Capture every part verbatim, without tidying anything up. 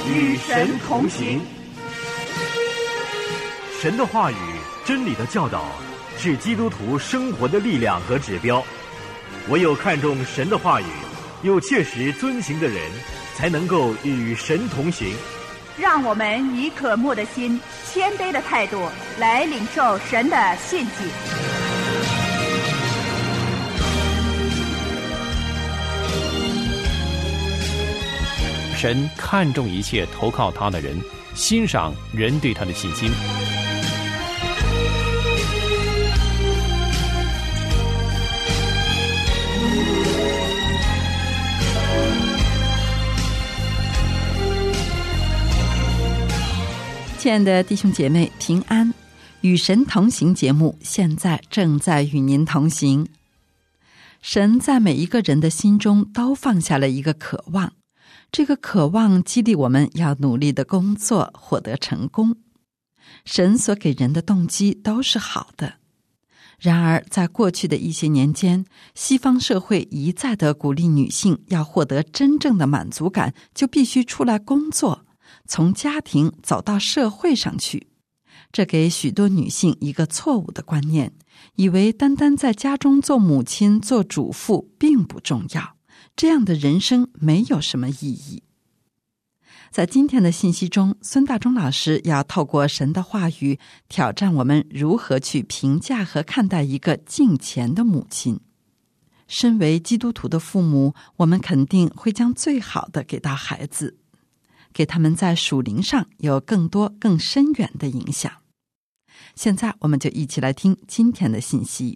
与神同行。 神的话语、真理的教导，是基督徒生活的力量和指标。唯有看重神的话语，又切实遵行的人，才能够与神同行。 让我们以渴慕的心、谦卑的态度来领受神的信息。 神看重一切投靠他的人，欣赏人对他的信心。 亲爱的弟兄姐妹，平安！与神同行节目现在正在与您同行。神在每一个人的心中都放下了一个渴望，这个渴望激励我们要努力的工作，获得成功。神所给人的动机都是好的。然而在过去的一些年间，西方社会一再地鼓励女性要获得真正的满足感，就必须出来工作，从家庭走到社会上去。这给许多女性一个错误的观念，以为单单在家中做母亲、做主妇并不重要，这样的人生没有什么意义。在今天的信息中，孙大中老师要透过神的话语挑战我们如何去评价和看待一个敬虔的母亲。身为基督徒的父母，我们肯定会将最好的给到孩子，给他们在属灵上有更多更深远的影响。现在我们就一起来听今天的信息。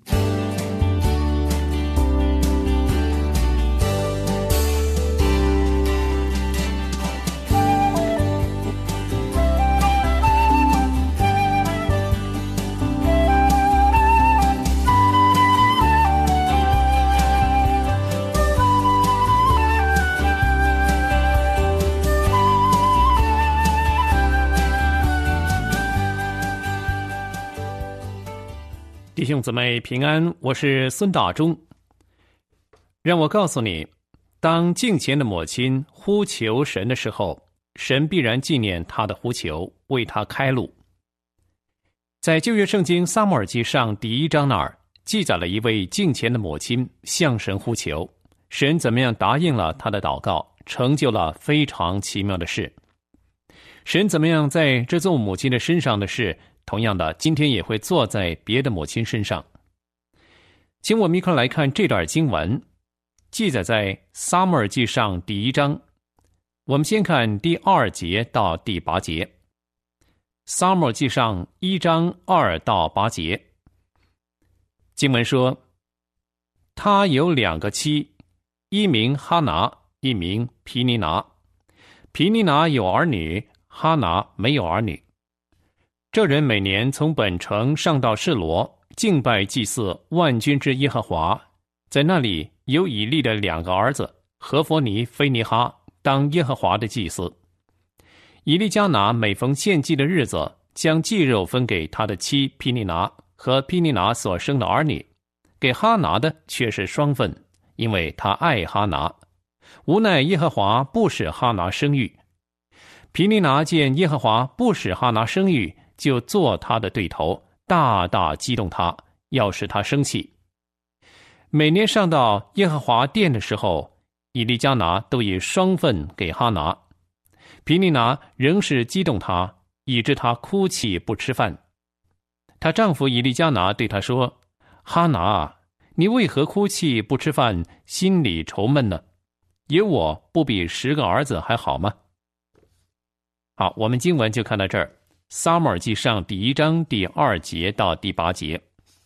弟兄姊妹平安，我是孙大中。让我告诉你，当敬虔的母亲呼求神的时候，神必然纪念她的呼求，为她开路。在旧约圣经撒母耳记上第一章那儿记载了一位敬虔的母亲向神呼求，神怎么样答应了她的祷告，成就了非常奇妙的事。神怎么样在这做母亲的身上的事，同样的，今天也会坐在别的母亲身上。请我们一块来看这段经文，记载在撒母耳记上第一章。我们先看第二节到第八节。撒母耳记上一章二到八节，经文说，他有两个妻，一名哈拿，一名毗尼拿。毗尼拿有儿女，哈拿没有儿女。这人每年从本城上到示罗，敬拜祭祀万军之耶和华，在那里有以利的两个儿子何弗尼、菲尼哈当耶和华的祭司。以利加拿每逢献祭的日子，将祭肉分给他的妻毗尼拿和毗尼拿所生的儿女，给哈拿的却是双份，因为他爱哈拿。无奈耶和华不使哈拿生育。毗尼拿见耶和华不使哈拿生育，就做他的对头，大大激动他，要使他生气。每年上到耶和华殿的时候，以利加拿都以双份给哈拿。毗尼拿仍是激动他，以致他哭泣不吃饭。她丈夫以利加拿对她说，哈拿，你为何哭泣不吃饭，心里愁闷呢？有我不比十个儿子还好吗？好，我们经文就看到这儿。撒母耳记上第一章第二节到第八节。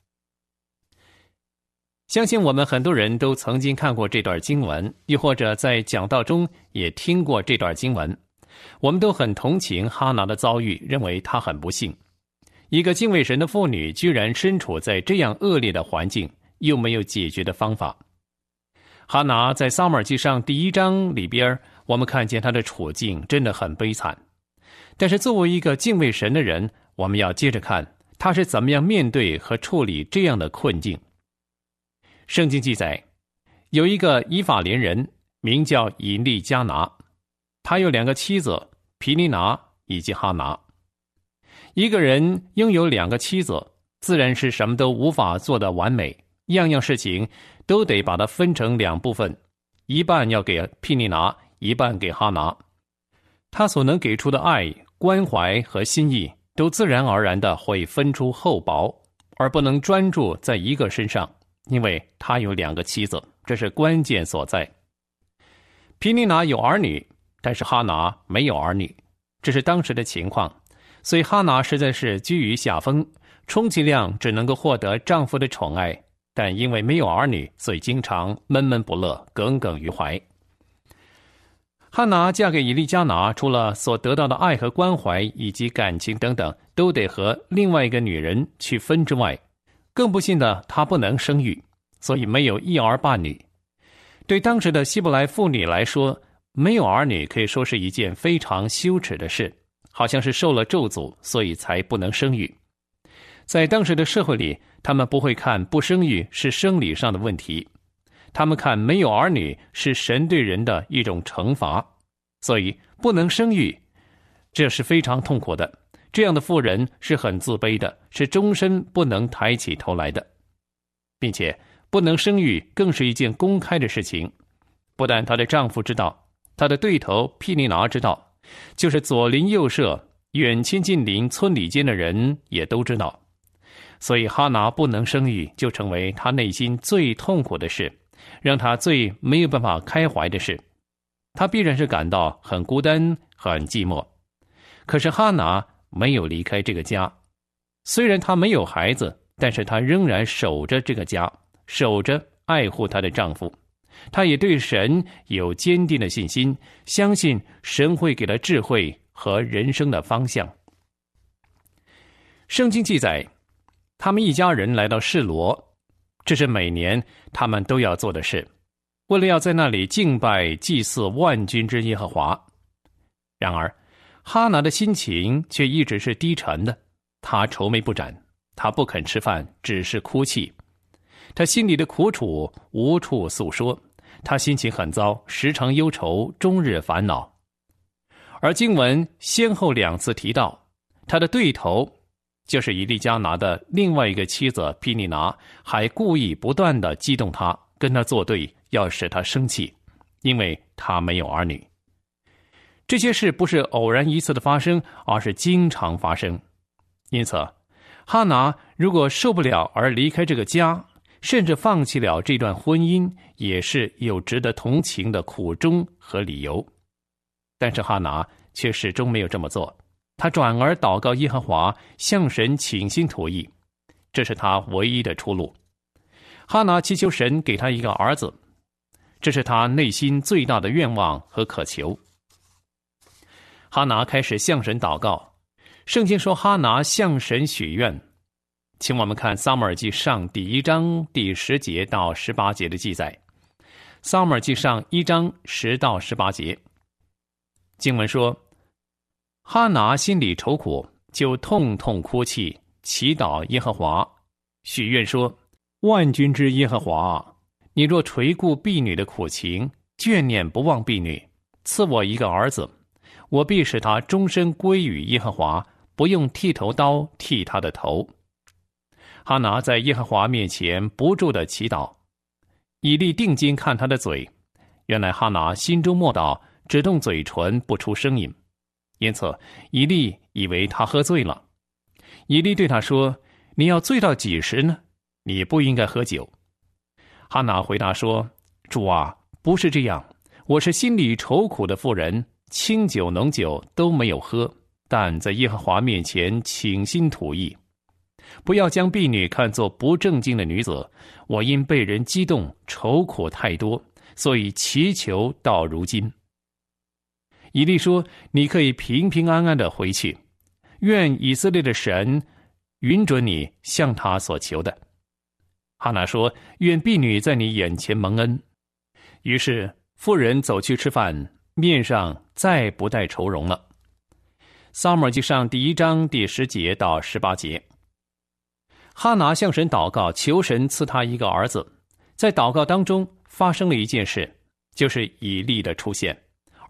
相信我们很多人都曾经看过这段经文，又或者在讲道中也听过这段经文。我们都很同情哈拿的遭遇，认为她很不幸。一个敬畏神的妇女居然身处在这样恶劣的环境，又没有解决的方法。哈拿在撒母耳记上第一章里边，我们看见她的处境真的很悲惨。但是作为一个敬畏神的人，我们要接着看他是怎么样面对和处理这样的困境。圣经记载，有一个以法莲人名叫以利加拿，他有两个妻子， 毗尼拿以及哈拿。一个人拥有两个妻子，自然是什么都无法做得完美，样样事情都得把它分成两部分，一半要给毗尼拿，一半给哈拿。他所能给出的爱、关怀和心意，都自然而然的会分出厚薄，而不能专注在一个身上，因为他有两个妻子，这是关键所在。毗尼拿有儿女，但是哈拿没有儿女，这是当时的情况，所以哈拿实在是居于下风，充其量只能够获得丈夫的宠爱，但因为没有儿女，所以经常闷闷不乐，耿耿于怀。哈拿嫁给以利加拿，除了所得到的爱和关怀以及感情等等都得和另外一个女人去分之外，更不幸的她不能生育，所以没有一儿半女。对当时的希伯来妇女来说，没有儿女可以说是一件非常羞耻的事，好像是受了咒诅，所以才不能生育。在当时的社会里，他们不会看不生育是生理上的问题，他们看没有儿女是神对人的一种惩罚，所以不能生育，这是非常痛苦的。这样的妇人是很自卑的，是终身不能抬起头来的，并且不能生育更是一件公开的事情。不但她的丈夫知道，她的对头毗尼拿知道，就是左邻右舍、远亲近邻、村里间的人也都知道。所以哈拿不能生育，就成为她内心最痛苦的事，让她最没有办法开怀的事。她必然是感到很孤单、很寂寞。可是哈拿没有离开这个家，虽然她没有孩子，但是她仍然守着这个家，守着爱护她的丈夫。她也对神有坚定的信心，相信神会给她智慧和人生的方向。圣经记载，他们一家人来到示罗，这是每年他们都要做的事，为了要在那里敬拜祭祀万军之耶和华。然而哈拿的心情却一直是低沉的，她愁眉不展，她不肯吃饭，只是哭泣。她心里的苦楚无处诉说，她心情很糟，时常忧愁，终日烦恼。而经文先后两次提到，她的对头就是以利加拿的另外一个妻子毗尼拿，还故意不断地激动她，跟她作对，要使她生气，因为她没有儿女。这些事不是偶然一次的发生，而是经常发生。因此哈拿如果受不了而离开这个家，甚至放弃了这段婚姻，也是有值得同情的苦衷和理由。但是哈拿却始终没有这么做，他转而祷告耶和华，向神倾心吐意，这是他唯一的出路。哈拿祈求神给他一个儿子，这是他内心最大的愿望和渴求。哈拿开始向神祷告，圣经说哈拿向神许愿，请我们看撒母耳记上第一章第十节到十八节的记载。撒母耳记上一章十到十八节，经文说，哈拿心里愁苦，就痛痛哭泣，祈祷耶和华，许愿说，万军之耶和华，你若垂顾婢女的苦情，眷念不忘婢女，赐我一个儿子，我必使他终身归于耶和华，不用剃头刀剃他的头。哈拿在耶和华面前不住地祈祷，以利定睛看他的嘴，原来哈拿心中默祷，只动嘴唇不出声音，因此以利以为他喝醉了。以利对他说，你要醉到几时呢？你不应该喝酒。哈拿回答说，主啊，不是这样，我是心里愁苦的妇人，清酒浓酒都没有喝，但在耶和华面前倾心吐意。不要将婢女看作不正经的女子，我因被人激动，愁苦太多，所以祈求到如今。以利说，你可以平平安安的回去，愿以色列的神允准你向他所求的。哈拿说，愿婢女在你眼前蒙恩。于是妇人走去吃饭，面上再不带愁容了。撒母耳记上第一章第十节到十八节，哈拿向神祷告，求神赐他一个儿子。在祷告当中发生了一件事，就是以利的出现，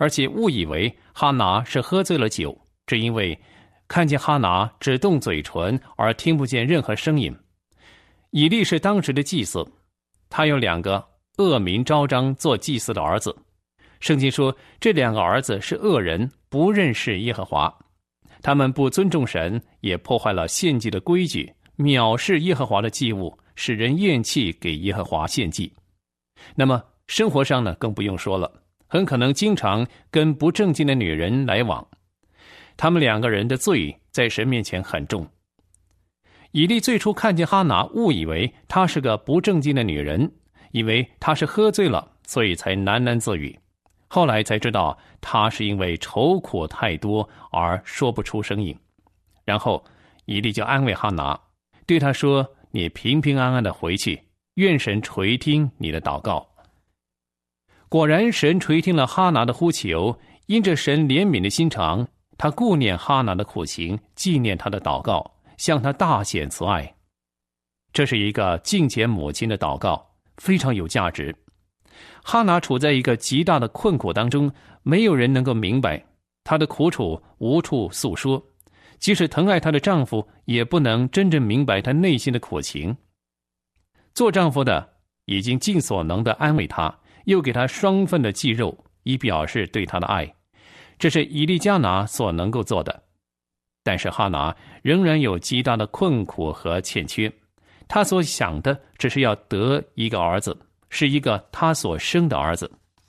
而且误以为哈拿是喝醉了酒，只因为看见哈拿只动嘴唇而听不见任何声音。以利是当时的祭司，他有两个恶名昭彰做祭司的儿子。圣经说这两个儿子是恶人，不认识耶和华，他们不尊重神，也破坏了献祭的规矩，藐视耶和华的祭物，使人厌弃给耶和华献祭。那么生活上呢，更不用说了，很可能经常跟不正经的女人来往。他们两个人的罪在神面前很重。以利最初看见哈拿，误以为她是个不正经的女人，以为她是喝醉了，所以才喃喃自语。后来才知道她是因为愁苦太多而说不出声音。然后以利就安慰哈拿，对她说，你平平安安的回去，愿神垂听你的祷告。果然神垂听了哈拿的呼求，因着神怜悯的心肠，他顾念哈拿的苦情，纪念他的祷告，向他大显慈爱。这是一个敬虔母亲的祷告，非常有价值。哈拿处在一个极大的困苦当中，没有人能够明白她的苦楚，无处诉说，即使疼爱她的丈夫，也不能真正明白她内心的苦情。做丈夫的已经尽所能地安慰她，又给她双份的祭肉，以表示对她的爱，这是以利加拿所能够做的。但是哈拿仍然有极大的困苦和欠缺，她所想的只是要得一个儿子，是一个她所生的儿子。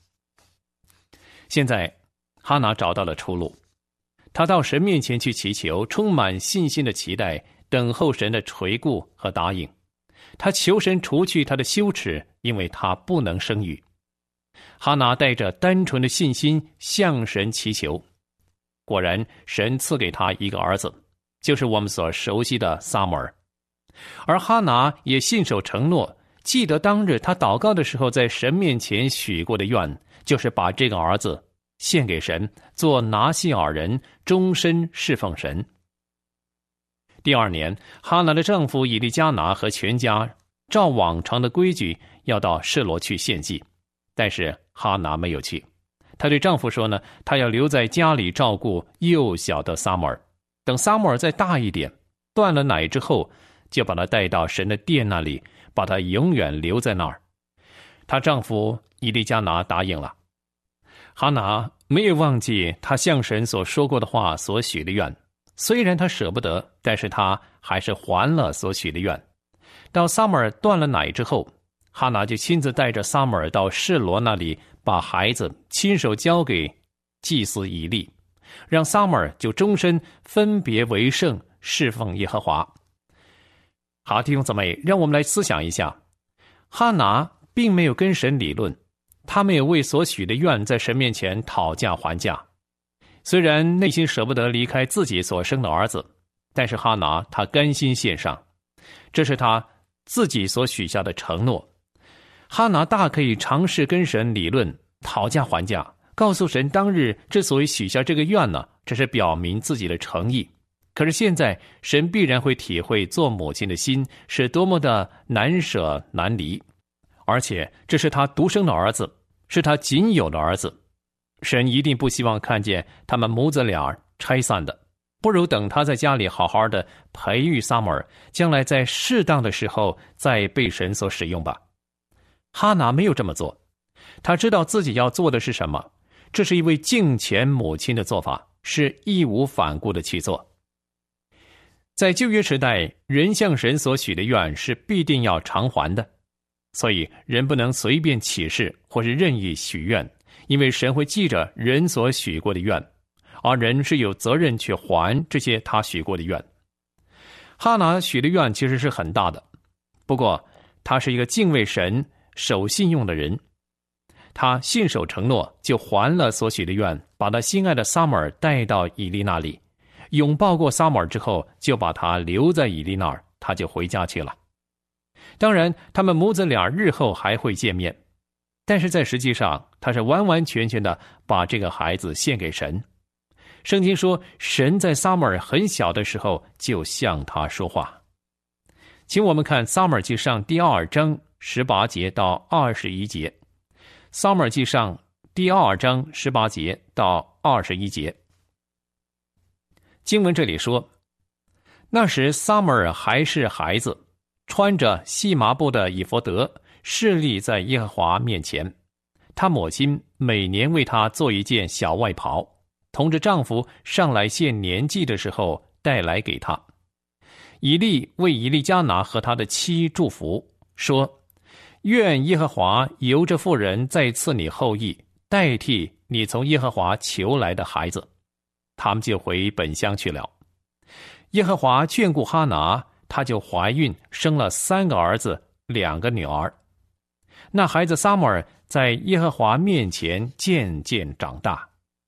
现在哈拿找到了出路，她到神面前去祈求，充满信心的期待，等候神的垂顾和答应。她求神除去她的羞耻，因为她不能生育。哈拿带着单纯的信心向神祈求，果然神赐给他一个儿子，就是我们所熟悉的撒母耳。而哈拿也信守承诺，记得当日他祷告的时候在神面前许过的愿，就是把这个儿子献给神，做拿细耳人，终身侍奉神。第二年，哈拿的丈夫以利加拿和全家照往常的规矩要到示罗去献祭，但是哈拿没有去。她对丈夫说呢，她要留在家里照顾幼小的撒母耳，等撒母耳再大一点，断了奶之后，就把他带到神的殿那里，把他永远留在那儿。她丈夫以利加拿答应了。哈拿没有忘记她向神所说过的话，所许的愿。虽然她舍不得，但是她还是还了所许的愿。到撒母耳断了奶之后，哈拿就亲自带着撒母耳到示罗那里，把孩子亲手交给祭司以利，让撒母耳就终身分别为圣，侍奉耶和华。好，弟兄姊妹，让我们来思想一下，哈拿并没有跟神理论，他没有为所许的愿在神面前讨价还价。虽然内心舍不得离开自己所生的儿子，但是哈拿他甘心献上，这是他自己所许下的承诺。哈拿大可以尝试跟神理论，讨价还价，告诉神当日之所以许下这个愿呢，这是表明自己的诚意。可是现在神必然会体会做母亲的心是多么的难舍难离，而且这是他独生的儿子，是他仅有的儿子，神一定不希望看见他们母子俩拆散的，不如等他在家里好好的培育撒母耳，将来在适当的时候再被神所使用吧。哈拿没有这么做，他知道自己要做的是什么，这是一位敬虔母亲的做法，是义无反顾的去做。在旧约时代，人向神所许的愿是必定要偿还的，所以人不能随便起誓或是任意许愿，因为神会记着人所许过的愿，而人是有责任去还这些他许过的愿。哈拿许的愿其实是很大的，不过他是一个敬畏神、守信用的人，他信守承诺，就还了所许的愿，把他心爱的撒母耳带到以利那里，拥抱过撒母耳之后，就把他留在以利那儿，他就回家去了。当然他们母子俩日后还会见面，但是在实际上他是完完全全的把这个孩子献给神。圣经说神在撒母耳很小的时候就向他说话。请我们看撒母耳记上第二章十八节到二十一节。撒母耳记上第二章十八节到二十一节。经文这里说，那时撒母耳还是孩子，穿着细麻布的以弗得，侍立在耶和华面前。他母亲每年为他做一件小外袍，同着丈夫上来献年祭的时候带来给他。以利为以利加拿和他的妻祝福，说，愿耶和华由着妇人再赐你后裔，代替你从耶和华求来的孩子。他们就回本乡去了。耶和华眷顾哈拿，她就怀孕，生了三个儿子，两个女儿。那孩子撒母耳在耶和华面前渐渐长大。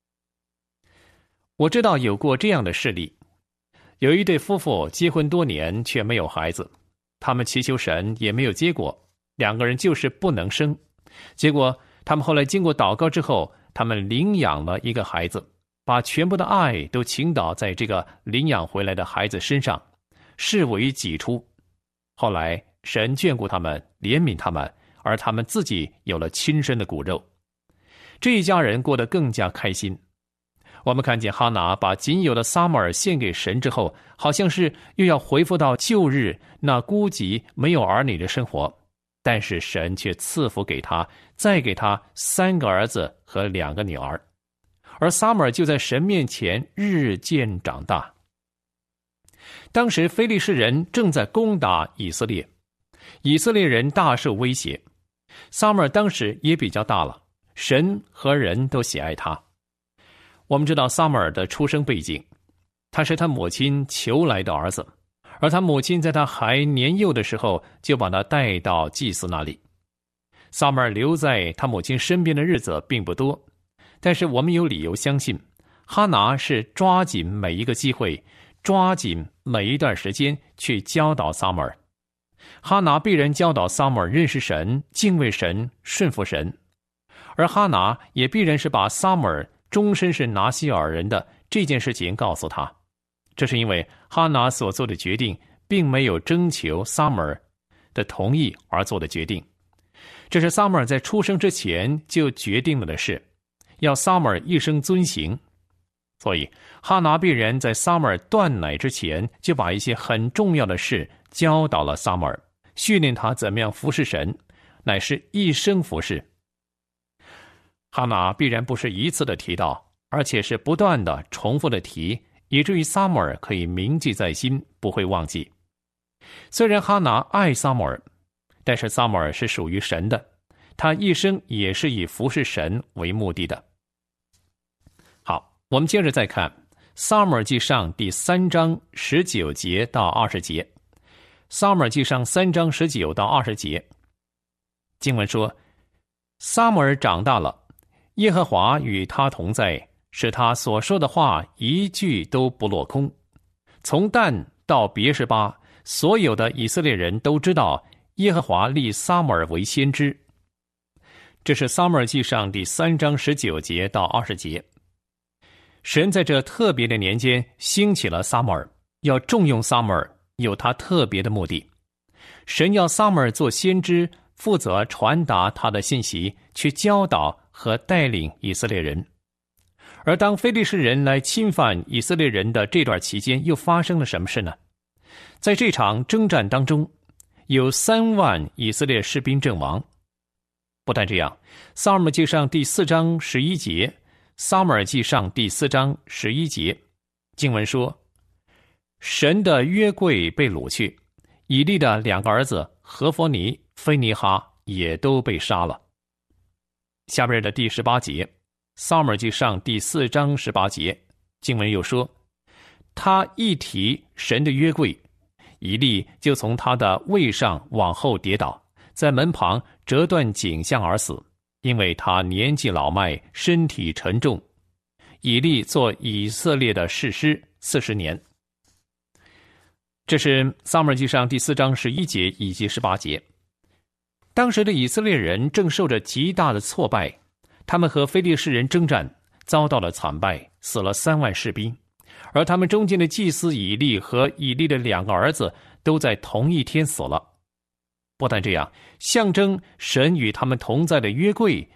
我知道有过这样的事例，有一对夫妇结婚多年却没有孩子，他们祈求神也没有结果，两个人就是不能生。结果他们后来经过祷告之后，他们领养了一个孩子，把全部的爱都倾倒在这个领养回来的孩子身上，视为己出。后来神眷顾他们，怜悯他们，而他们自己有了亲生的骨肉。这一家人过得更加开心。我们看见哈拿把仅有的撒母耳献给神之后，好像是又要恢复到旧日那孤寂没有儿女的生活，但是神却赐福给他，再给他三个儿子和两个女儿。而撒母耳就在神面前日渐长大。当时非利士人正在攻打以色列，以色列人大受威胁。撒母耳当时也比较大了，神和人都喜爱他。我们知道撒母耳的出生背景，他是他母亲求来的儿子，而他母亲在他还年幼的时候就把他带到祭司那里。撒母耳留在他母亲身边的日子并不多，但是我们有理由相信，哈拿是抓紧每一个机会，抓紧每一段时间去教导撒母耳。哈拿必然教导撒母耳认识神、敬畏神、顺服神，而哈拿也必然是把撒母耳终身是拿西尔人的这件事情告诉他。这是因为哈拿所做的决定并没有征求撒母耳的同意而做的决定，这是撒母耳在出生之前就决定了的事，要撒母耳一生遵行。所以哈拿必然在撒母耳断奶之前就把一些很重要的事教导了撒母耳，训练他怎么样服侍神，乃是一生服侍。哈拿必然不是一次的提到，而且是不断的重复的提，以至于撒母耳可以铭记在心，不会忘记。虽然哈拿爱撒母耳，但是撒母耳是属于神的，他一生也是以服侍神为目的的。好，我们接着再看撒母耳记上第三章十九节到二十节。撒母耳记上三章十九到二十节，经文说，撒母耳长大了，耶和华与他同在，使他所说的话一句都不落空。从但到别是巴，所有的以色列人都知道耶和华立撒母耳为先知。这是撒母耳记上第三章十九节到二十节。神在这特别的年间兴起了撒母耳，要重用撒母耳，有他特别的目的。神要撒母耳做先知，负责传达他的信息，去教导和带领以色列人。而当非利士人来侵犯以色列人的这段期间，又发生了什么事呢？在这场征战当中，有三万以色列士兵阵亡。不但这样，撒母耳记上第四章十一节，撒母耳记上第四章十一节，经文说，神的约柜被掳去，以利的两个儿子何弗尼、菲尼哈也都被杀了。下边的第十八节，撒母耳记上第四章十八节，经文又说，他一提神的约柜，以利就从他的位上往后跌倒，在门旁折断颈项而死，因为他年纪老迈，身体沉重。以利做以色列的士师四十年。这是撒母耳记上第四章十一节以及十八节。当时的以色列人正受着极大的挫败，他们和非利士人征战，遭到了惨败，死了三万士兵。而他们中间的祭司以利和以利的两个儿子都在同一天死了。不但这样，象征神与他们同在的约柜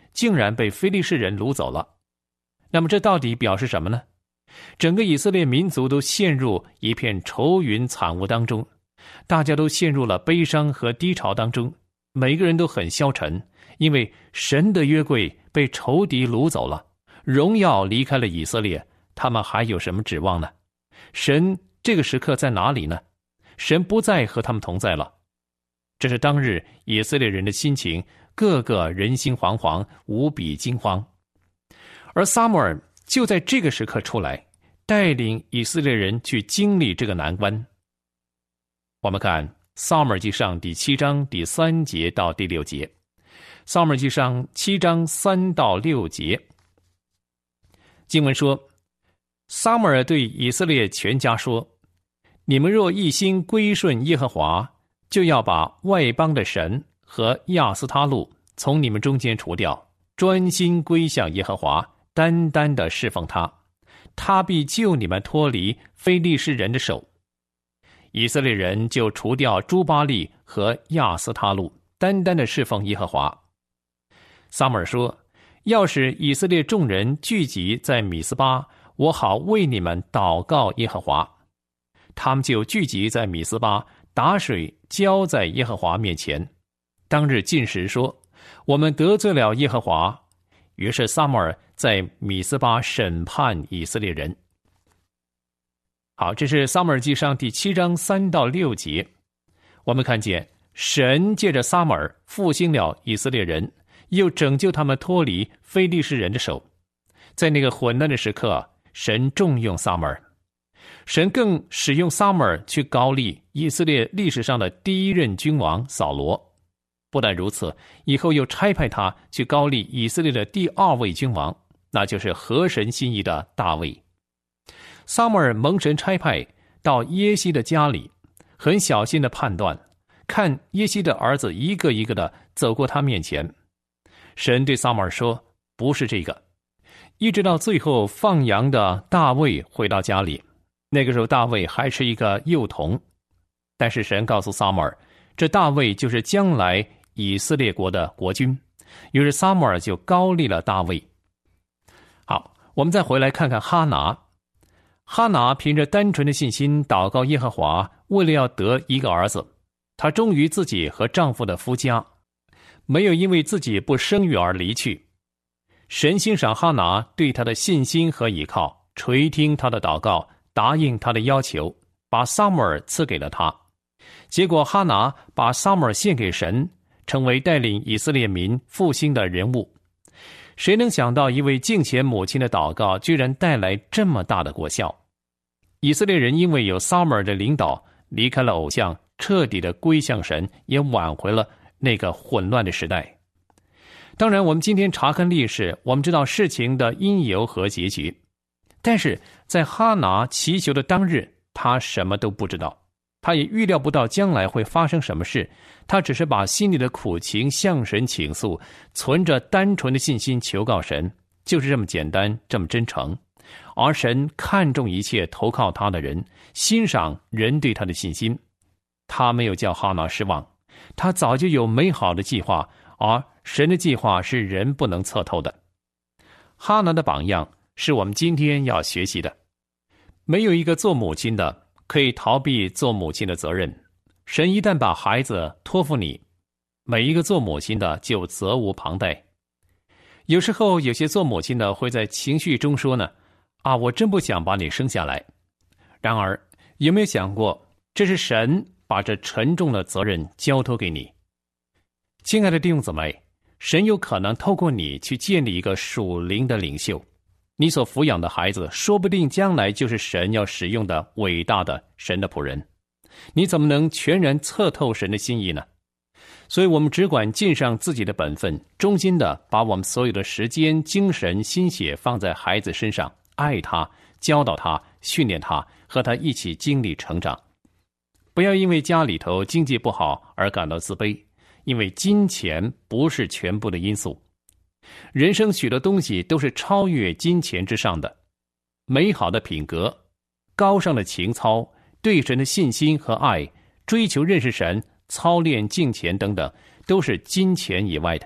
竟然被非利士人掳走了。那么这到底表示什么呢？整个以色列民族都陷入一片愁云惨雾当中，大家都陷入了悲伤和低潮当中，每个人都很消沉，因为神的约柜被仇敌掳走了，荣耀离开了以色列，他们还有什么指望呢？神这个时刻在哪里呢？神不再和他们同在了。这是当日以色列人的心情，个个人心惶惶，无比惊慌。而撒母耳就在这个时刻出来，带领以色列人去经历这个难关。我们看撒母耳记上第七章第三节到第六节。撒母耳记上七章三到六节，经文说，撒母耳对以色列全家说，你们若一心归顺耶和华，就要把外邦的神和亚斯他路从你们中间除掉，专心归向耶和华，单单的侍奉他，他必救你们脱离非利士人的手。以色列人就除掉诸巴力和亚斯他路，单单的侍奉耶和华。撒母耳说，要使以色列众人聚集在米斯巴，我好为你们祷告耶和华。他们就聚集在米斯巴，打水浇在耶和华面前。当日禁食说，我们得罪了耶和华。于是撒母耳在米斯巴审判以色列人。好，这是撒母耳记上第七章三到六节。我们看见神借着撒母耳复兴了以色列人，又拯救他们脱离非利士人的手。在那个混乱的时刻，神重用撒母耳。神更使用撒母耳去膏立以色列历史上的第一任君王扫罗。不但如此，以后又差派他去膏立以色列的第二位君王，那就是合神心意的大卫。撒母耳蒙神差派到耶西的家里，很小心的判断，看耶西的儿子一个一个的走过他面前。神对撒母耳说，不是这个。一直到最后放羊的大卫回到家里，那个时候大卫还是一个幼童，但是神告诉撒母耳，这大卫就是将来以色列国的国君。于是撒母耳就膏立了大卫。好，我们再回来看看哈拿。哈拿凭着单纯的信心祷告耶和华，为了要得一个儿子，她忠于自己和丈夫的夫家，没有因为自己不生育而离去。神欣赏哈拿对她的信心和倚靠，垂听她的祷告，答应她的要求，把撒母耳赐给了她。结果哈拿把撒母耳献给神，成为带领以色列民复兴的人物。谁能想到一位敬虔母亲的祷告居然带来这么大的果效？以色列人因为有撒母耳的领导，离开了偶像，彻底的归向神，也挽回了那个混乱的时代。当然，我们今天查看历史，我们知道事情的因由和结局，但是在哈拿祈求的当日，他什么都不知道，他也预料不到将来会发生什么事，他只是把心里的苦情向神倾诉，存着单纯的信心求告神，就是这么简单，这么真诚。而神看重一切投靠他的人，欣赏人对他的信心。他没有叫哈拿失望，他早就有美好的计划，而神的计划是人不能测透的。哈拿的榜样是我们今天要学习的。没有一个做母亲的可以逃避做母亲的责任。神一旦把孩子托付你，每一个做母亲的就责无旁贷。有时候有些做母亲的会在情绪中说呢，啊，我真不想把你生下来。然而，有没有想过，这是神把这沉重的责任交托给你？亲爱的弟兄姊妹，神有可能透过你去建立一个属灵的领袖。你所抚养的孩子，说不定将来就是神要使用的伟大的神的仆人。你怎么能全然测透神的心意呢？所以我们只管尽上自己的本分，忠心的把我们所有的时间、精神、心血放在孩子身上，爱他，教导他，训练他，和他一起经历成长。不要因为家里头经济不好而感到自卑，因为金钱不是全部的因素。人生许多东西都是超越金钱之上的，美好的品格、高尚的情操、对神的信心和爱、追求认识神、操练敬虔等等，都是金钱以外的，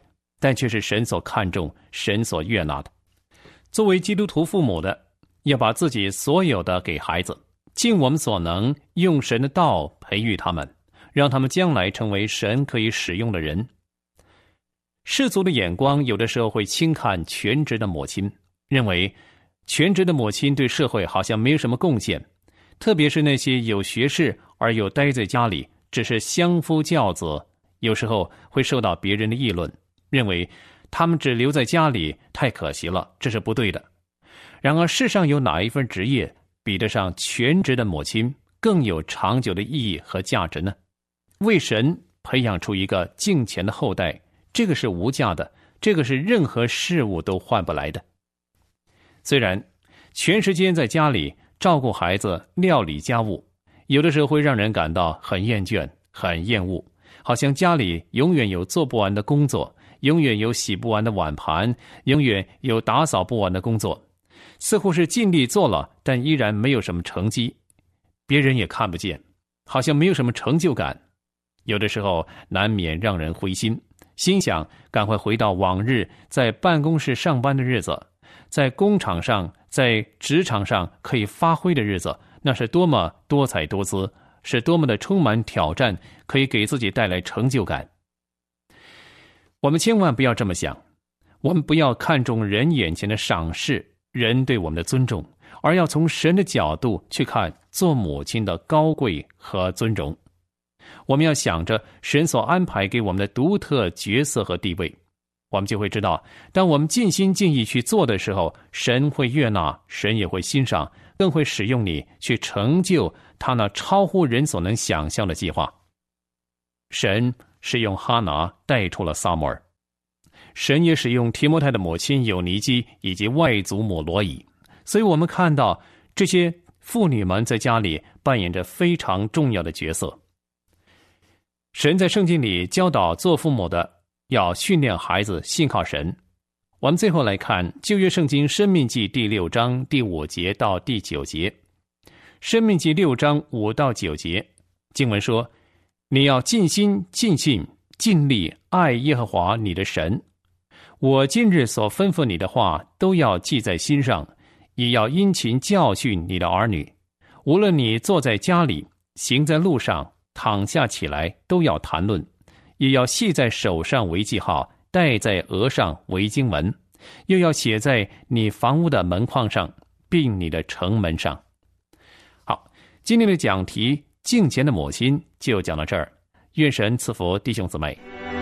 但却是神所看重、神所悦纳的。作为基督徒父母的，要把自己所有的给孩子，尽我们所能，用神的道培育他们，让他们将来成为神可以使用的人。世俗的眼光有的时候会轻看全职的母亲，认为全职的母亲对社会好像没有什么贡献，特别是那些有学识而又待在家里只是相夫教子，有时候会受到别人的议论，认为他们只留在家里太可惜了，这是不对的。然而世上有哪一份职业比得上全职的母亲更有长久的意义和价值呢？为神培养出一个敬虔的后代，这个是无价的，这个是任何事物都换不来的。虽然全时间在家里照顾孩子、料理家务，有的时候会让人感到很厌倦、很厌恶，好像家里永远有做不完的工作，永远有洗不完的碗盘，永远有打扫不完的工作，似乎是尽力做了，但依然没有什么成绩，别人也看不见，好像没有什么成就感。有的时候难免让人灰心，心想赶快回到往日在办公室上班的日子，在工厂上、在职场上可以发挥的日子，那是多么多彩多姿，是多么的充满挑战，可以给自己带来成就感。我们千万不要这么想，我们不要看重人眼前的赏识，人对我们的尊重，而要从神的角度去看做母亲的高贵和尊荣。我们要想着神所安排给我们的独特角色和地位，我们就会知道，当我们尽心尽意去做的时候，神会悦纳，神也会欣赏，更会使用你去成就他那超乎人所能想象的计划。神是用哈拿带出了撒母耳，神也使用提摩太的母亲有尼基以及外祖母罗以，所以我们看到这些妇女们在家里扮演着非常重要的角色。神在圣经里教导做父母的要训练孩子信靠神。我们最后来看旧约圣经申命记第六章第五节到第九节。申命记六章五到九节，经文说：你要尽心尽性尽力爱耶和华你的神，我今日所吩咐你的话都要记在心上，也要殷勤教训你的儿女，无论你坐在家里，行在路上，躺下起来，都要谈论，也要系在手上为记号，戴在额上为经文，又要写在你房屋的门框上，并你的城门上。好，今天的讲题敬虔的母亲就讲到这儿，愿神赐福弟兄姊妹。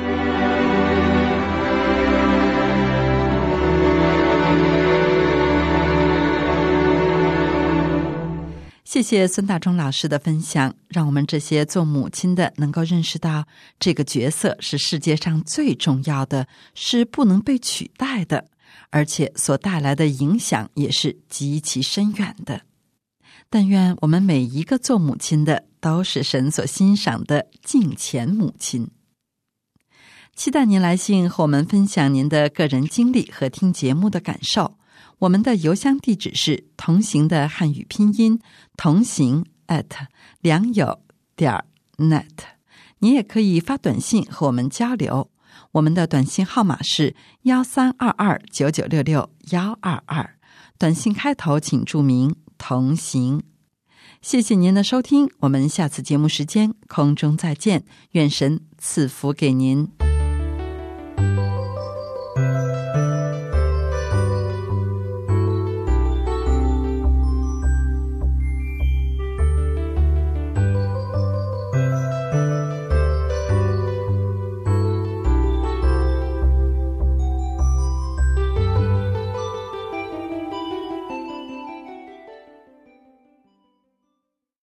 谢谢孙大中老师的分享，让我们这些做母亲的能够认识到，这个角色是世界上最重要的，是不能被取代的，而且所带来的影响也是极其深远的。但愿我们每一个做母亲的都是神所欣赏的敬虔母亲。期待您来信和我们分享您的个人经历和听节目的感受。我们的邮箱地址是同行的汉语拼音同行 at 良友点 net。 你也可以发短信和我们交流，我们的短信号码是幺三二二九九六六幺二二，短信开头请注明同行。谢谢您的收听，我们下次节目时间空中再见，愿神赐福给您。